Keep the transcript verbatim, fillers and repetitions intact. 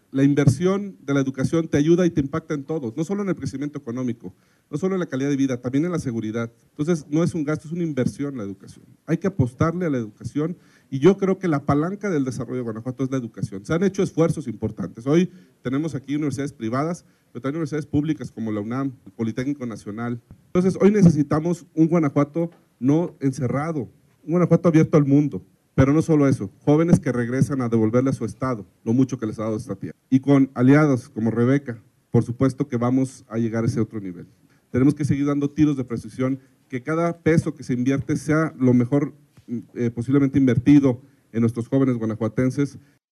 la inversión de la educación te ayuda y te impacta en todo, no solo en el crecimiento económico, no solo en la calidad de vida, también en la seguridad. Entonces, no es un gasto, es una inversión la educación. Hay que apostarle a la educación y yo creo que la palanca del desarrollo de Guanajuato es la educación. Se han hecho esfuerzos importantes. Hoy tenemos aquí universidades privadas, pero también universidades públicas como la UNAM, el Politécnico Nacional. Entonces, hoy necesitamos un Guanajuato no encerrado, un Guanajuato abierto al mundo. Pero no solo eso, jóvenes que regresan a devolverle a su estado lo mucho que les ha dado esta tierra. Y con aliados como Rebeca, por supuesto que vamos a llegar a ese otro nivel. Tenemos que seguir dando tiros de precisión, que cada peso que se invierte sea lo mejor eh, posiblemente invertido en nuestros jóvenes guanajuatenses